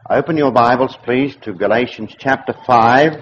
Open your Bibles, please, to Galatians chapter 5.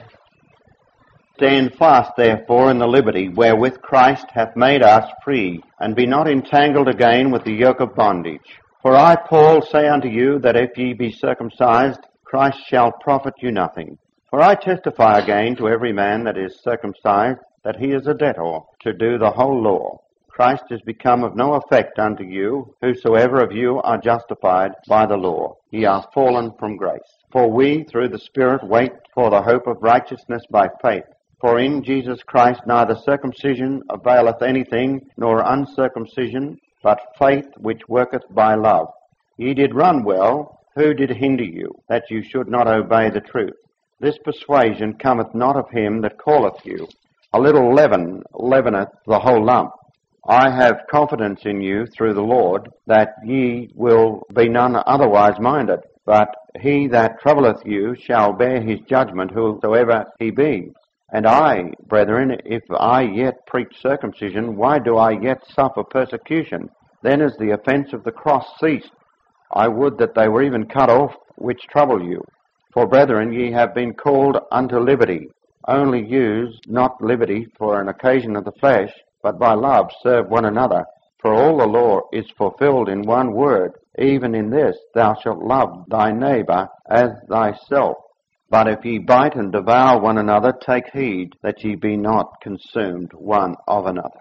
Stand fast, therefore, in the liberty wherewith Christ hath made us free, and be not entangled again with the yoke of bondage. For I, Paul, say unto you, that if ye be circumcised, Christ shall profit you nothing. For I testify again to every man that is circumcised, that he is a debtor to do the whole law. Christ is become of no effect unto you, whosoever of you are justified by the law. Ye are fallen from grace. For we, through the Spirit, wait for the hope of righteousness by faith. For in Jesus Christ neither circumcision availeth anything, nor uncircumcision, but faith which worketh by love. Ye did run well. Who did hinder you, that you should not obey the truth? This persuasion cometh not of him that calleth you. A little leaven leaveneth the whole lump. I have confidence in you through the Lord, that ye will be none otherwise minded. But he that troubleth you shall bear his judgment, whosoever he be. And I, brethren, if I yet preach circumcision, why do I yet suffer persecution? Then is the offence of the cross ceased. I would that they were even cut off which trouble you. For, brethren, ye have been called unto liberty. Only use not liberty for an occasion of the flesh, but by love serve one another. For all the law is fulfilled in one word, even in this, thou shalt love thy neighbour as thyself. But if ye bite and devour one another, take heed that ye be not consumed one of another.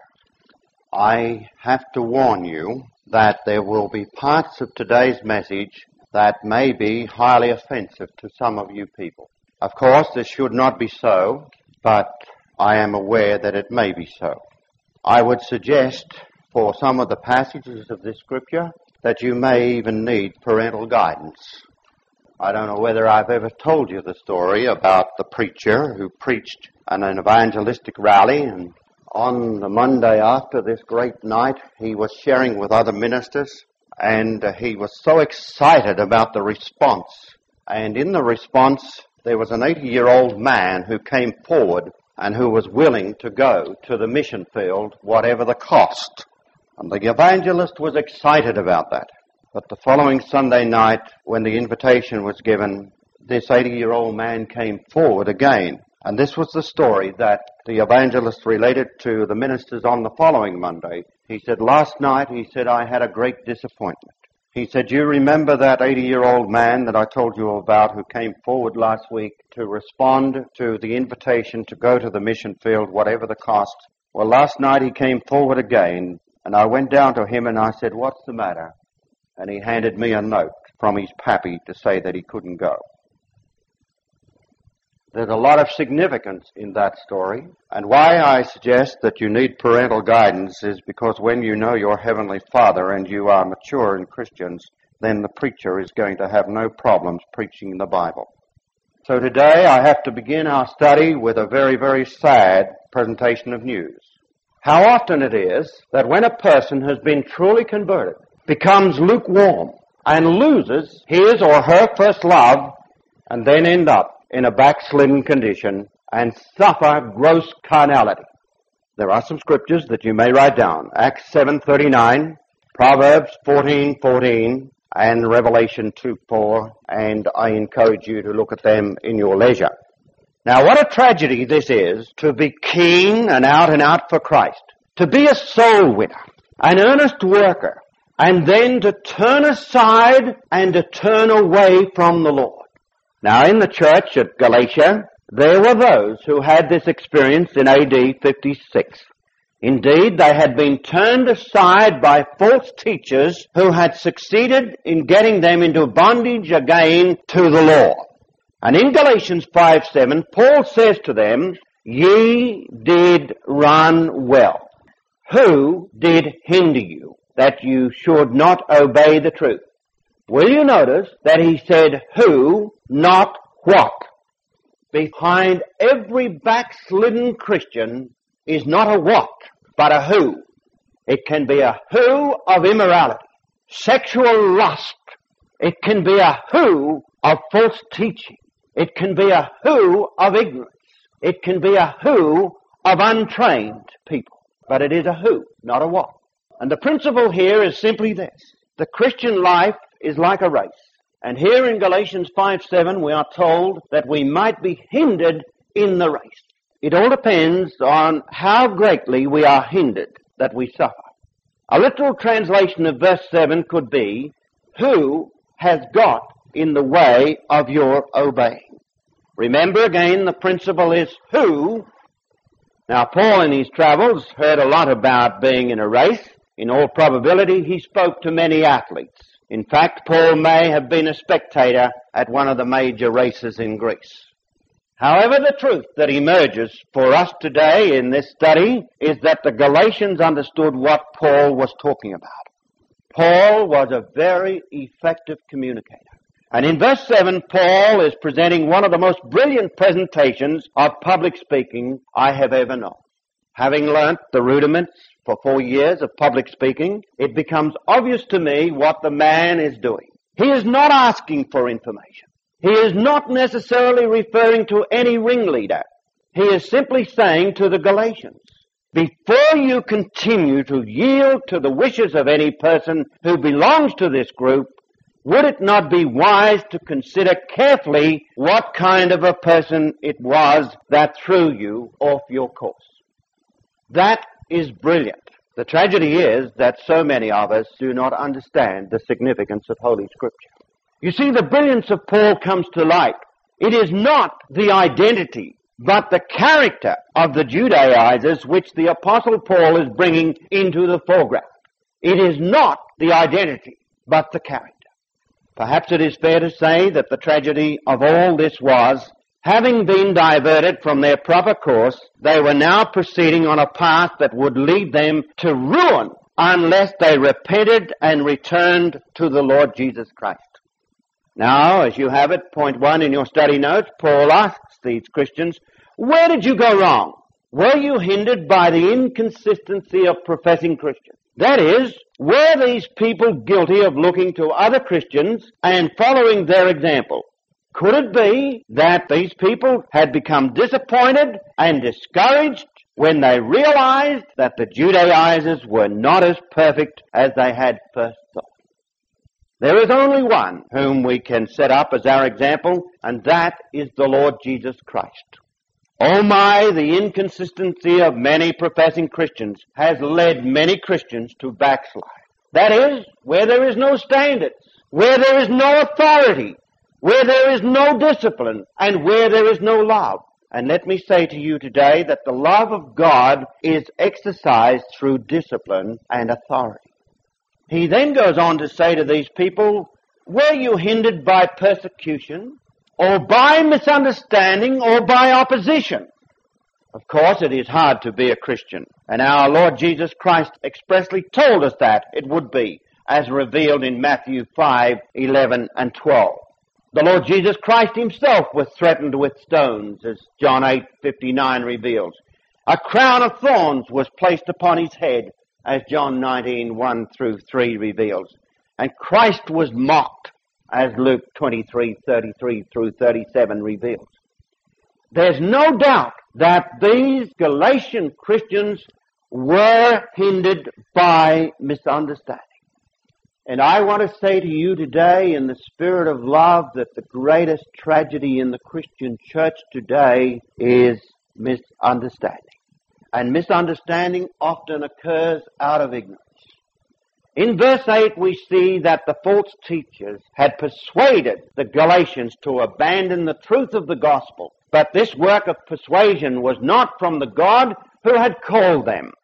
I have to warn you that there will be parts of today's message that may be highly offensive to some of you people. Of course, this should not be so, but I am aware that it may be so. I would suggest for some of the passages of this scripture that you may even need parental guidance. I don't know whether I've ever told you the story about the preacher who preached at an evangelistic rally, and on the Monday after this great night, he was sharing with other ministers, and he was so excited about the response. And in the response, there was an 80-year-old man who came forward and who was willing to go to the mission field, whatever the cost. And the evangelist was excited about that. But the following Sunday night, when the invitation was given, this 80-year-old man came forward again. And this was the story that the evangelist related to the ministers on the following Monday. He said, last night, he said, I had a great disappointment. He said, you remember that 80-year-old man that I told you about who came forward last week to respond to the invitation to go to the mission field, whatever the cost? Well, last night he came forward again, and I went down to him and I said, what's the matter? And he handed me a note from his pappy to say that he couldn't go. There's a lot of significance in that story, and why I suggest that you need parental guidance is because when you know your Heavenly Father and you are mature in Christians, then the preacher is going to have no problems preaching the Bible. So today I have to begin our study with a very, very sad presentation of news. How often it is that when a person has been truly converted, becomes lukewarm, and loses his or her first love, and then end up in a backslidden condition and suffer gross carnality. There are some scriptures that you may write down. Acts 7:39, Proverbs 14:14, and Revelation 2:4, and I encourage you to look at them in your leisure. Now, what a tragedy this is to be keen and out for Christ, to be a soul winner, an earnest worker, and then to turn aside and to turn away from the Lord. Now, in the church at Galatia, there were those who had this experience in AD 56. Indeed, they had been turned aside by false teachers who had succeeded in getting them into bondage again to the law. And in Galatians 5:7, Paul says to them, ye did run well. Who did hinder you, that you should not obey the truth? Will you notice that he said who, not what? Behind every backslidden Christian is not a what, but a who. It can be a who of immorality, sexual lust. It can be a who of false teaching. It can be a who of ignorance. It can be a who of untrained people. But it is a who, not a what. And the principle here is simply this. The Christian life is like a race. And here in Galatians 5:7 we are told that we might be hindered in the race. It all depends on how greatly we are hindered that we suffer. A literal translation of verse 7 could be, who has got in the way of your obeying? Remember again, the principle is who. Now, Paul in his travels heard a lot about being in a race. In all probability, he spoke to many athletes. In fact, Paul may have been a spectator at one of the major races in Greece. However, the truth that emerges for us today in this study is that the Galatians understood what Paul was talking about. Paul was a very effective communicator. And in verse 7, Paul is presenting one of the most brilliant presentations of public speaking I have ever known. Having learnt the rudiments for 4 years of public speaking, it becomes obvious to me what the man is doing. He is not asking for information. He is not necessarily referring to any ringleader. He is simply saying to the Galatians, before you continue to yield to the wishes of any person who belongs to this group, would it not be wise to consider carefully what kind of a person it was that threw you off your course? That is brilliant. The tragedy is that so many of us do not understand the significance of Holy Scripture. You see, the brilliance of Paul comes to light. It is not the identity, but the character of the Judaizers which the Apostle Paul is bringing into the foreground. It is not the identity, but the character. Perhaps it is fair to say that the tragedy of all this was, having been diverted from their proper course, they were now proceeding on a path that would lead them to ruin unless they repented and returned to the Lord Jesus Christ. Now, as you have it, point 1 in your study notes, Paul asks these Christians, where did you go wrong? Were you hindered by the inconsistency of professing Christians? That is, were these people guilty of looking to other Christians and following their example? Could it be that these people had become disappointed and discouraged when they realized that the Judaizers were not as perfect as they had first thought? There is only one whom we can set up as our example, and that is the Lord Jesus Christ. Oh my, the inconsistency of many professing Christians has led many Christians to backslide. That is, where there is no standards, where there is no authority, where there is no discipline, and where there is no love. And let me say to you today that the love of God is exercised through discipline and authority. He then goes on to say to these people, were you hindered by persecution, or by misunderstanding, or by opposition? Of course, it is hard to be a Christian, and our Lord Jesus Christ expressly told us that it would be, as revealed in Matthew 5:11 and 12. The Lord Jesus Christ himself was threatened with stones, as John 8:59 reveals. A crown of thorns was placed upon his head, as John 19:1 through 3 reveals. And Christ was mocked, as Luke 23:33 through 37 reveals. There's no doubt that these Galatian Christians were hindered by misunderstanding. And I want to say to you today, in the spirit of love, that the greatest tragedy in the Christian church today is misunderstanding. And misunderstanding often occurs out of ignorance. In verse 8 we see that the false teachers had persuaded the Galatians to abandon the truth of the gospel. But this work of persuasion was not from the God who had called them.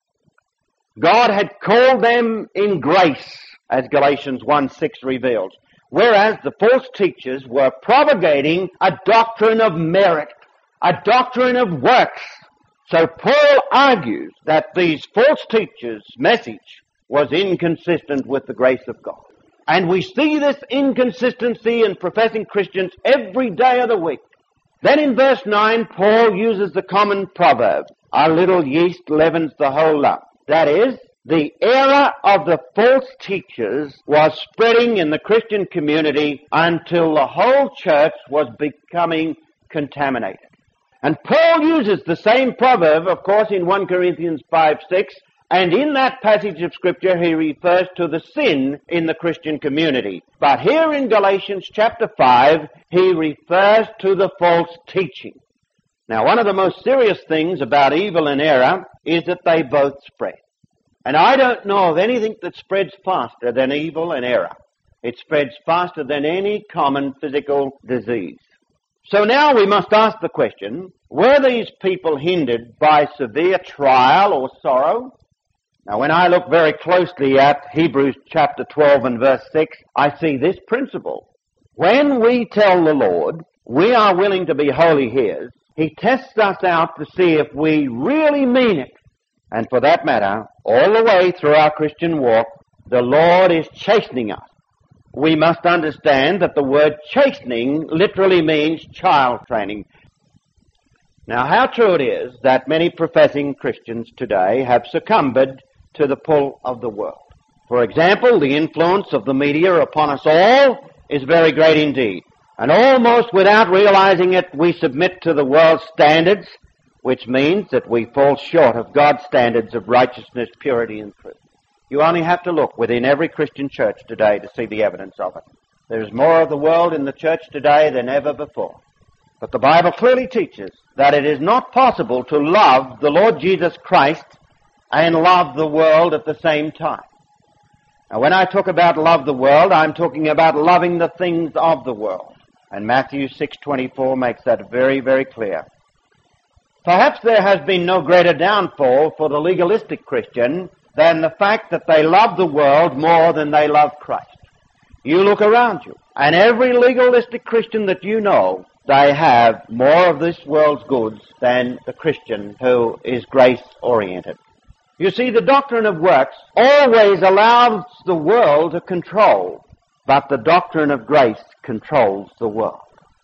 God had called them in grace, as Galatians 1:6 reveals, whereas the false teachers were propagating a doctrine of merit, a doctrine of works. So Paul argues that these false teachers' message was inconsistent with the grace of God. And we see this inconsistency in professing Christians every day of the week. Then in verse 9, Paul uses the common proverb, a little yeast leavens the whole lump. That is, the error of the false teachers was spreading in the Christian community until the whole church was becoming contaminated. And Paul uses the same proverb, of course, in 1 Corinthians 5:6, And in that passage of Scripture, he refers to the sin in the Christian community. But here in Galatians chapter 5, he refers to the false teaching. Now, one of the most serious things about evil and error is that they both spread. And I don't know of anything that spreads faster than evil and error. It spreads faster than any common physical disease. So now we must ask the question, were these people hindered by severe trial or sorrow? Now, when I look very closely at Hebrews chapter 12 and verse 6, I see this principle. When we tell the Lord we are willing to be wholly His, He tests us out to see if we really mean it. And for that matter, all the way through our Christian walk, the Lord is chastening us. We must understand that the word chastening literally means child training. Now, how true it is that many professing Christians today have succumbed to the pull of the world. For example, the influence of the media upon us all is very great indeed. And almost without realizing it, we submit to the world's standards, which means that we fall short of God's standards of righteousness, purity, and truth. You only have to look within every Christian church today to see the evidence of it. There is more of the world in the church today than ever before. But the Bible clearly teaches that it is not possible to love the Lord Jesus Christ and love the world at the same time. Now, when I talk about love the world, I'm talking about loving the things of the world. And Matthew 6:24 makes that very, very clear. Perhaps there has been no greater downfall for the legalistic Christian than the fact that they love the world more than they love Christ. You look around you, and every legalistic Christian that you know, they have more of this world's goods than the Christian who is grace-oriented. You see, the doctrine of works always allows the world to control, but the doctrine of grace controls the world.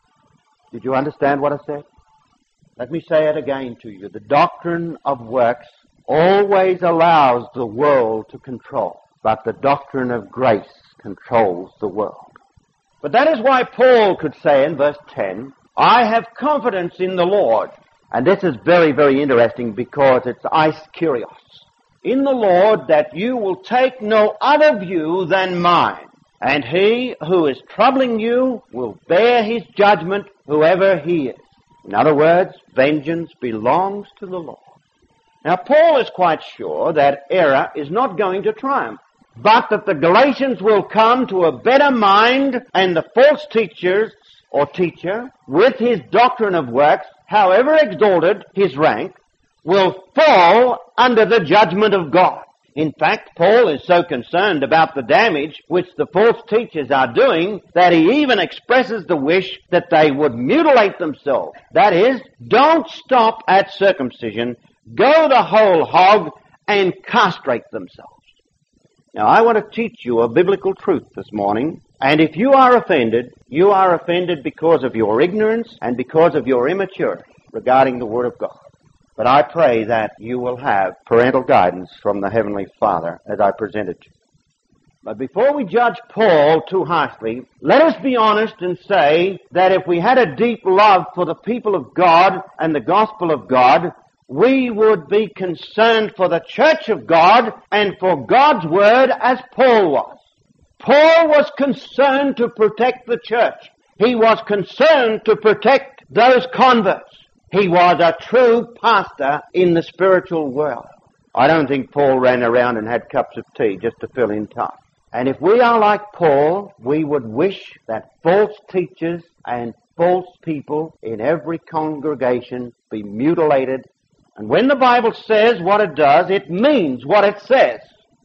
Did you understand what I said? Let me say it again to you. The doctrine of works always allows the world to control, but the doctrine of grace controls the world. But that is why Paul could say in verse 10, I have confidence in the Lord. And this is very, very interesting because it's eis kurios. In the Lord that you will take no other view than mine. And he who is troubling you will bear his judgment, whoever he is. In other words, vengeance belongs to the Lord. Now, Paul is quite sure that error is not going to triumph, but that the Galatians will come to a better mind, and the false teacher, with his doctrine of works, however exalted his rank, will fall under the judgment of God. In fact, Paul is so concerned about the damage which the false teachers are doing that he even expresses the wish that they would mutilate themselves. That is, don't stop at circumcision, go the whole hog and castrate themselves. Now, I want to teach you a biblical truth this morning, and if you are offended because of your ignorance and because of your immaturity regarding the Word of God. But I pray that you will have parental guidance from the Heavenly Father as I present it to you. But before we judge Paul too harshly, let us be honest and say that if we had a deep love for the people of God and the gospel of God, we would be concerned for the church of God and for God's word as Paul was. Paul was concerned to protect the church. He was concerned to protect those converts. He was a true pastor in the spiritual world. I don't think Paul ran around and had cups of tea just to fill in time. And if we are like Paul, we would wish that false teachers and false people in every congregation be mutilated. And when the Bible says what it does, it means what it says.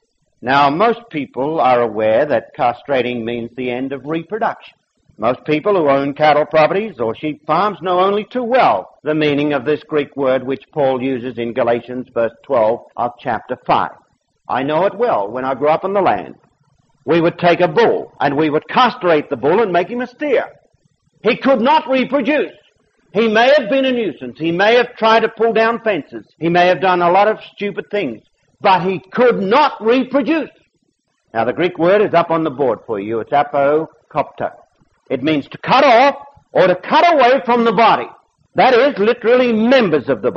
Now, most people are aware that castrating means the end of reproduction. Most people who own cattle properties or sheep farms know only too well the meaning of this Greek word which Paul uses in Galatians verse 12 of chapter 5. I know it well. When I grew up on the land, we would take a bull and we would castrate the bull and make him a steer. He could not reproduce. He may have been a nuisance. He may have tried to pull down fences. He may have done a lot of stupid things, but he could not reproduce. Now, the Greek word is up on the board for you. It's apokopto. It means to cut off or to cut away from the body. That is, literally members of the body.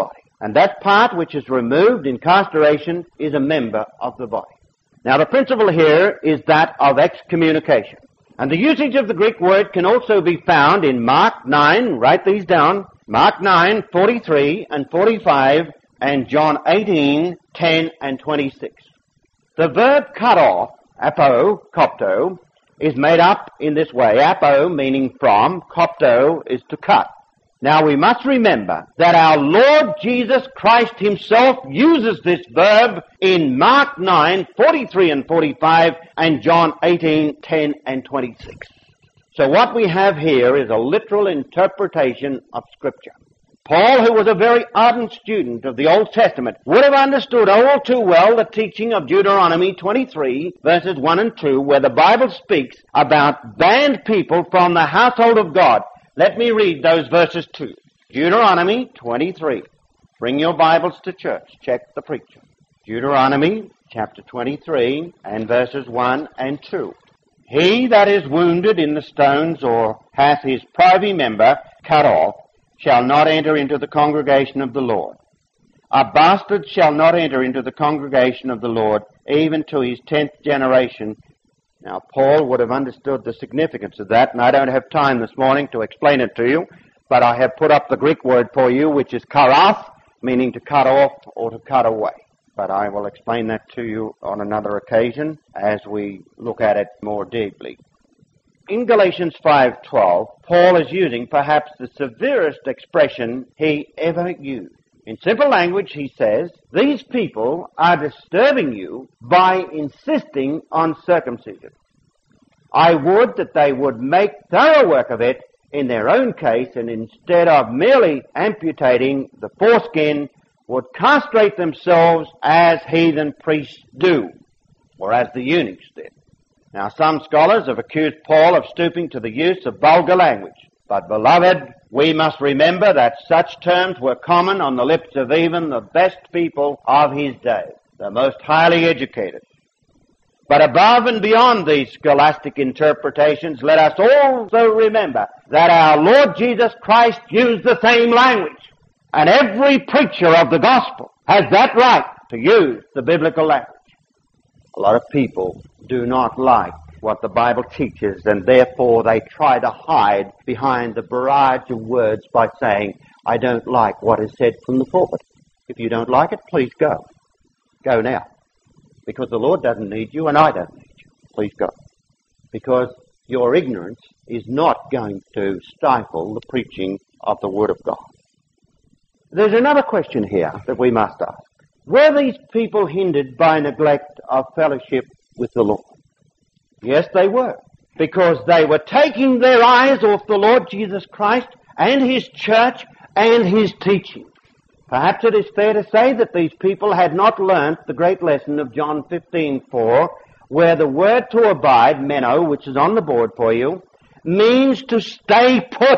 And that part which is removed in castoration is a member of the body. Now the principle here is that of excommunication. And the usage of the Greek word can also be found in Mark 9, write these down, Mark 9, 43 and 45, and John 18, 10 and 26. The verb cut off, apo, kopto, is made up in this way. Apo meaning from, kopto is to cut. Now we must remember that our Lord Jesus Christ himself uses this verb in Mark 9, 43 and 45 and John 18, 10 and 26. So what we have here is a literal interpretation of Scripture. Paul, who was a very ardent student of the Old Testament, would have understood all too well the teaching of Deuteronomy 23, verses 1 and 2, where the Bible speaks about banned people from the household of God. Let me read those verses too. Deuteronomy 23. Bring your Bibles to church. Check the preacher. Deuteronomy chapter 23 and verses 1 and 2. He that is wounded in the stones or hath his privy member cut off shall not enter into the congregation of the Lord. A bastard shall not enter into the congregation of the Lord, even to his 10th generation. Now, Paul would have understood the significance of that, and I don't have time this morning to explain it to you, but I have put up the Greek word for you, which is karath, meaning to cut off or to cut away. But I will explain that to you on another occasion as we look at it more deeply. In Galatians 5:12, Paul is using perhaps the severest expression he ever used. In simple language, he says, these people are disturbing you by insisting on circumcision. I would that they would make thorough work of it in their own case, and instead of merely amputating the foreskin, would castrate themselves as heathen priests do, or as the eunuchs did. Now, some scholars have accused Paul of stooping to the use of vulgar language. But, beloved, we must remember that such terms were common on the lips of even the best people of his day, the most highly educated. But above and beyond these scholastic interpretations, let us also remember that our Lord Jesus Christ used the same language. And every preacher of the gospel has that right to use the biblical language. A lot of people do not like what the Bible teaches, and therefore they try to hide behind the barrage of words by saying, I don't like what is said from the pulpit. If you don't like it, please go. Go now. Because the Lord doesn't need you and I don't need you. Please go. Because your ignorance is not going to stifle the preaching of the Word of God. There's another question here that we must ask. Were these people hindered by neglect of fellowship with the Lord? Yes, they were, because they were taking their eyes off the Lord Jesus Christ and His church and His teaching. Perhaps it is fair to say that these people had not learnt the great lesson of John 15:4, where the word to abide, meno, which is on the board for you, means to stay put.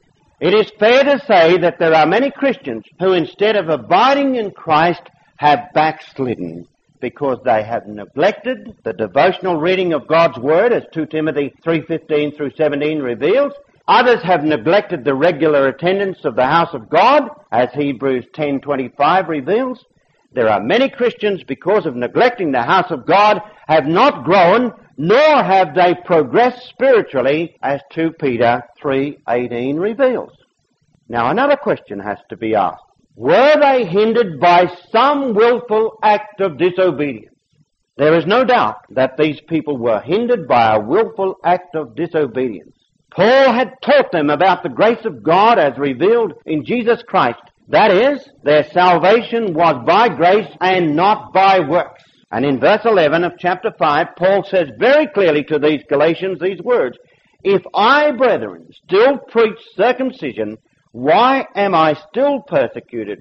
It is fair to say that there are many Christians who, instead of abiding in Christ, have backslidden, because they have neglected the devotional reading of God's Word, as 2 Timothy 3:15 through 17 reveals. Others have neglected the regular attendance of the house of God, as Hebrews 10:25 reveals. There are many Christians, because of neglecting the house of God, have not grown, nor have they progressed spiritually, as 2 Peter 3:18 reveals. Now another question has to be asked. Were they hindered by some willful act of disobedience? There is no doubt that these people were hindered by a willful act of disobedience. Paul had taught them about the grace of God as revealed in Jesus Christ. That is, their salvation was by grace and not by works. And in verse 11 of chapter 5, Paul says very clearly to these Galatians these words, If I, brethren, still preach circumcision, why am I still persecuted?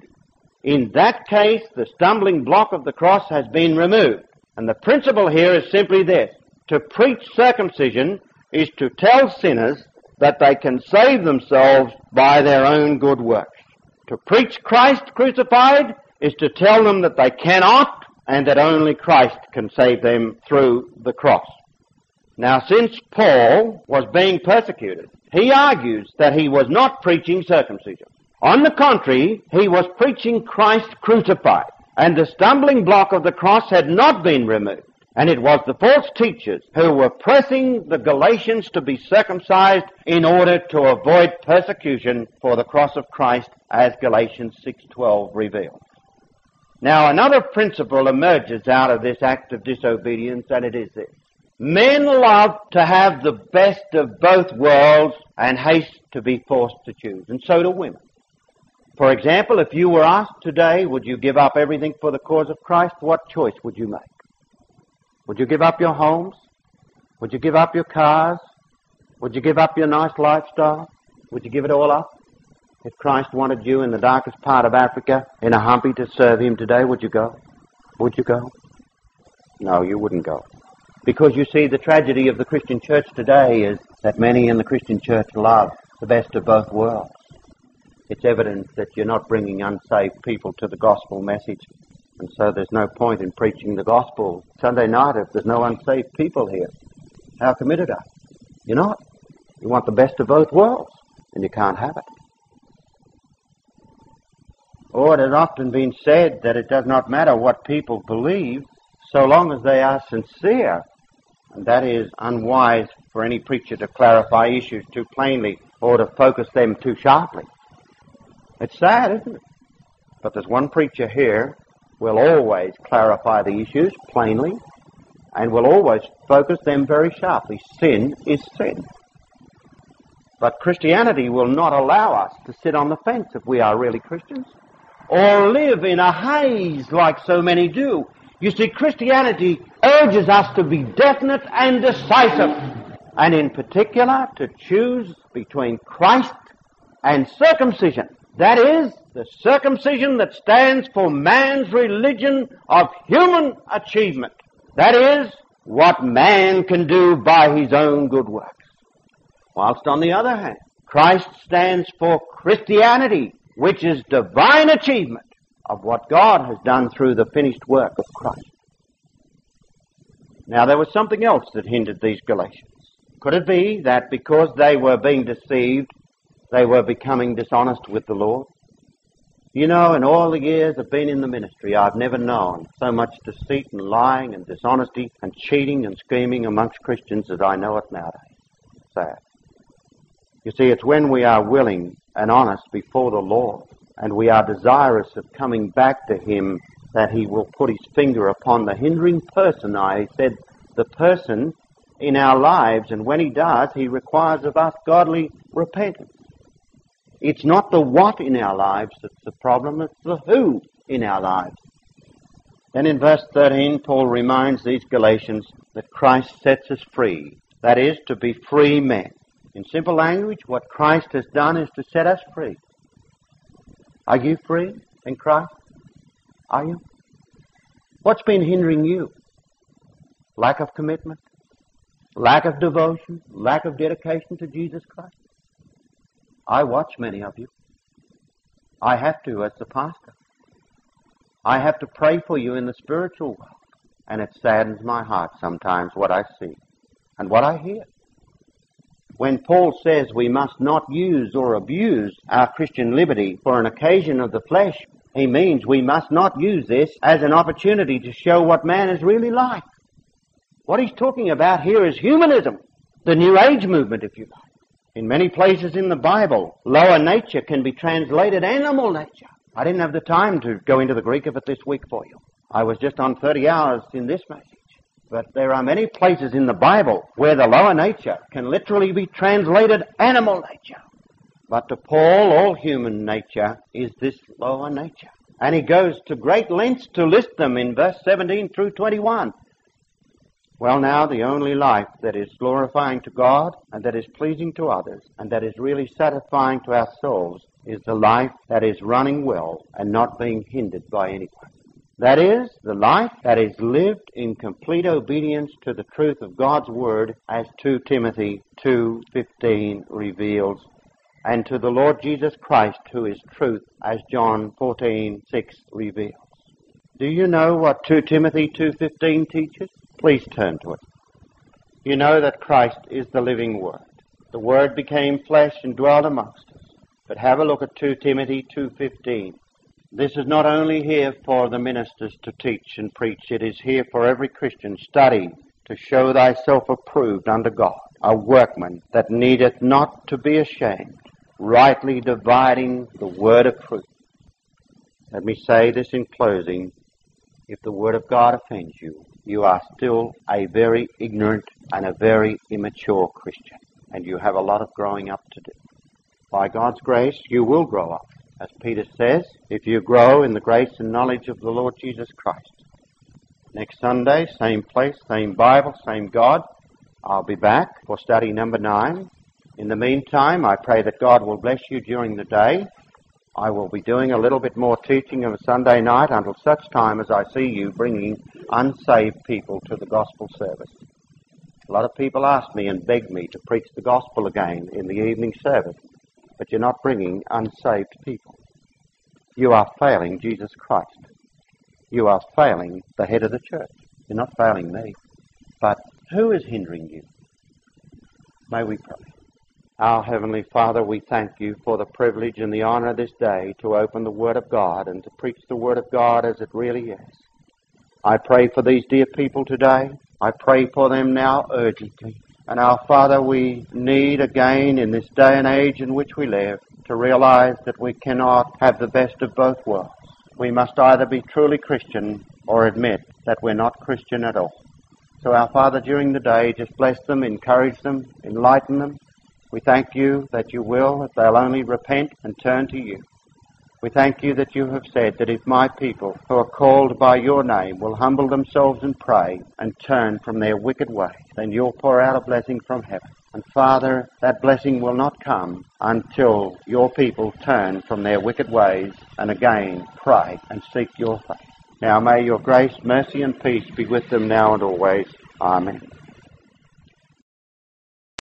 In that case, the stumbling block of the cross has been removed. And the principle here is simply this. To preach circumcision is to tell sinners that they can save themselves by their own good works. To preach Christ crucified is to tell them that they cannot and that only Christ can save them through the cross. Now, since Paul was being persecuted, he argues that he was not preaching circumcision. On the contrary, he was preaching Christ crucified, and the stumbling block of the cross had not been removed. And it was the false teachers who were pressing the Galatians to be circumcised in order to avoid persecution for the cross of Christ, as Galatians 6:12 reveals. Now, another principle emerges out of this act of disobedience, and it is this. Men love to have the best of both worlds and haste to be forced to choose, and so do women. For example, if you were asked today, would you give up everything for the cause of Christ, what choice would you make? Would you give up your homes? Would you give up your cars? Would you give up your nice lifestyle? Would you give it all up? If Christ wanted you in the darkest part of Africa in a humpy to serve him today, would you go? Would you go? No, you wouldn't go. Because you see, the tragedy of the Christian church today is that many in the Christian church love the best of both worlds. It's evidence that you're not bringing unsaved people to the gospel message. And so there's no point in preaching the gospel Sunday night if there's no unsaved people here. How committed are you? You're not. You want the best of both worlds, and you can't have it. Or it has often been said that it does not matter what people believe so long as they are sincere. And that is unwise for any preacher to clarify issues too plainly or to focus them too sharply. It's sad, isn't it? But there's one preacher here will always clarify the issues plainly and will always focus them very sharply. Sin is sin. But Christianity will not allow us to sit on the fence if we are really Christians, or live in a haze like so many do. You see, Christianity urges us to be definite and decisive, and in particular to choose between Christ and circumcision. That is, the circumcision that stands for man's religion of human achievement. That is, what man can do by his own good works. Whilst on the other hand, Christ stands for Christianity, which is divine achievement of what God has done through the finished work of Christ. Now, there was something else that hindered these Galatians. Could it be that because they were being deceived, they were becoming dishonest with the Lord? You know, in all the years I've been in the ministry, I've never known so much deceit and lying and dishonesty and cheating and scheming amongst Christians as I know it nowadays. Sad. You see, it's when we are willing and honest before the Lord and we are desirous of coming back to Him that He will put His finger upon the hindering person. I said the person in our lives, and when He does, He requires of us godly repentance. It's not the what in our lives that's the problem, it's the who in our lives. Then in verse 13, Paul reminds these Galatians that Christ sets us free, that is, to be free men. In simple language, what Christ has done is to set us free. Are you free in Christ? Are you? What's been hindering you? Lack of commitment? Lack of devotion? Lack of dedication to Jesus Christ? I watch many of you. I have to as the pastor. I have to pray for you in the spiritual world. And it saddens my heart sometimes what I see and what I hear. When Paul says we must not use or abuse our Christian liberty for an occasion of the flesh, he means we must not use this as an opportunity to show what man is really like. What he's talking about here is humanism, the New Age movement, if you like. In many places in the Bible, lower nature can be translated animal nature. I didn't have the time to go into the Greek of it this week for you. I was just on 30 hours in this message. But there are many places in the Bible where the lower nature can literally be translated animal nature. But to Paul, all human nature is this lower nature. And he goes to great lengths to list them in verse 17 through 21. Well, now, the only life that is glorifying to God and that is pleasing to others and that is really satisfying to ourselves is the life that is running well and not being hindered by anyone. That is, the life that is lived in complete obedience to the truth of God's Word, as 2 Timothy 2:15 reveals, and to the Lord Jesus Christ, who is truth, as John 14:6 reveals. Do you know what 2 Timothy 2:15 teaches? Please turn to it. You know that Christ is the living Word. The Word became flesh and dwelt amongst us. But have a look at 2 Timothy 2:15. This is not only here for the ministers to teach and preach, it is here for every Christian. Study to show thyself approved unto God, a workman that needeth not to be ashamed, rightly dividing the word of truth. Let me say this in closing. If the word of God offends you, you are still a very ignorant and a very immature Christian, and you have a lot of growing up to do. By God's grace, you will grow up. As Peter says, if you grow in the grace and knowledge of the Lord Jesus Christ. Next Sunday, same place, same Bible, same God. I'll be back for study number 9. In the meantime, I pray that God will bless you during the day. I will be doing a little bit more teaching of a Sunday night until such time as I see you bringing unsaved people to the gospel service. A lot of people ask me and beg me to preach the gospel again in the evening service, but you're not bringing unsaved people. You are failing Jesus Christ. You are failing the head of the church. You're not failing me. But who is hindering you? May we pray. Our Heavenly Father, we thank you for the privilege and the honor this day to open the Word of God and to preach the Word of God as it really is. I pray for these dear people today. I pray for them now urgently. And our Father, we need again in this day and age in which we live to realize that we cannot have the best of both worlds. We must either be truly Christian or admit that we're not Christian at all. So our Father, during the day, just bless them, encourage them, enlighten them. We thank you that you will, if they'll only repent and turn to you. We thank you that you have said that if my people who are called by your name will humble themselves and pray and turn from their wicked ways, then you'll pour out a blessing from heaven. And Father, that blessing will not come until your people turn from their wicked ways and again pray and seek your face. Now may your grace, mercy and peace be with them now and always. Amen.